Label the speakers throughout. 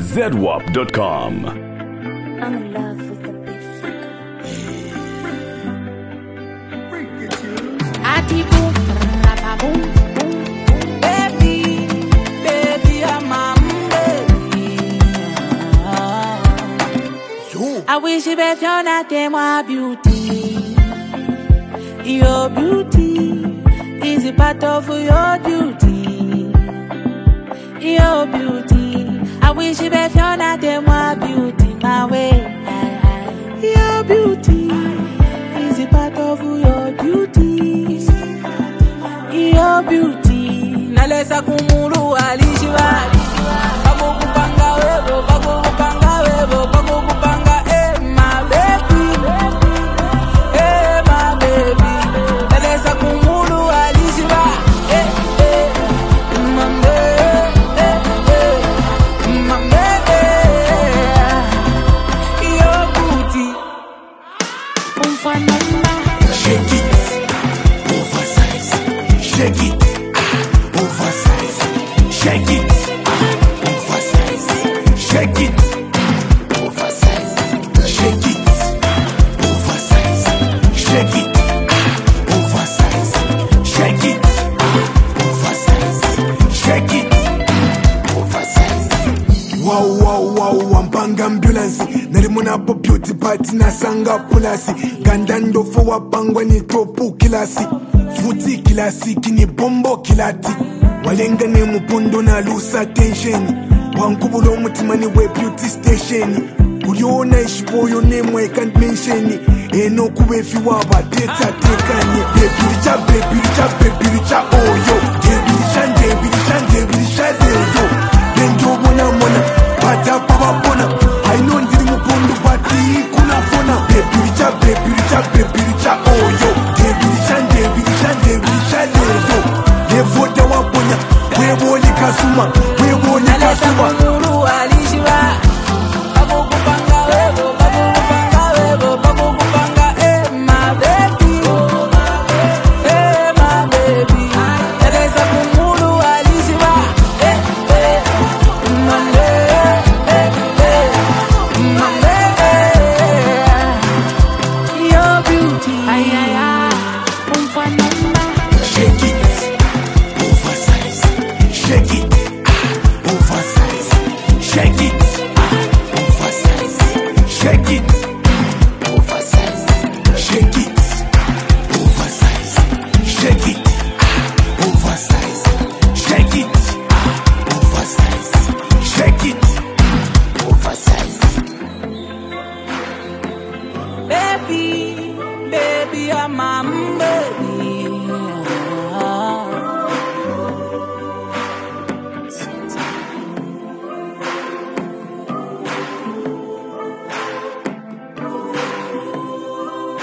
Speaker 1: ZWAP.com.
Speaker 2: I'm in love with the big freak. Ati boom, rapa boom, boom, baby, baby, I'm a baby. I wish you bet you're not them my beauty. Your beauty is a part of your duty. Your beauty, I wish you bet you're not them my beauty, my way. Your beauty is a part of your duty. Your beauty, nalesa kumulu alishiwa. Bago kupanga webo, bago kupanga webo, bago kupanga my baby, my baby. Nalesa kumulu alishiwa, my baby, your beauty.
Speaker 3: Shake it, oversize. Shake it, oversize. Shake it, oversize. Shake it, oversize. Shake it, oversize. Shake it, oversize. Shake it, oversize. Shake it, oversize. Wow, wow, wow, wampanga ambulance. Nalimuna po beauty party na sanga pulasi. Gandando fo wapangwa ni topu kilasi. Futi kilasi kini bombo kilati. Walenga ne mupondo na lusa tension. Wankubulo mutimani we beauty station. Uliona ishipoyo name I can't mention. Eno kuwefi waba data tekanye. Baby richa, baby richa, baby richa, oh yo. Baby richa, baby richa, baby richa, yo. Benjo bona mona, bata baba bona. I know ndiri mupondo bati kuna fona. Baby richa, baby richa, baby richa, oh yo. Baby richa, baby richa, baby richa, yo. Nevoda waponya, weboni kasuma, weboni kasuma.
Speaker 2: Kumulu alishiwa. Bago kupanga webo, bago kupanga webo, bago kupanga my baby, my baby. Nalesa kumulu alishiwa, my baby, your beauty.
Speaker 3: Shake it, oversize. Shake it, oversize. Shake it, oversize. Shake it, oversize. Shake it, oversize. Shake it, oversize. Shake it, oversize. Shake it, oversize.
Speaker 2: Baby, baby, I'm my baby.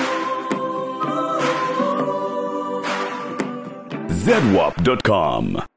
Speaker 1: ZWAP.com.